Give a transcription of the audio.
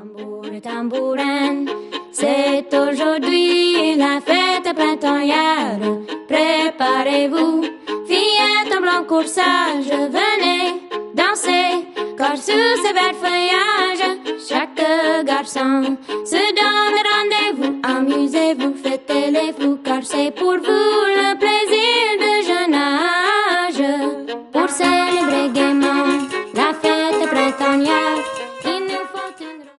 Tambour et tambourine, c'est aujourd'hui la fête printemps. Préparez-vous, fillettes en blanc corsage.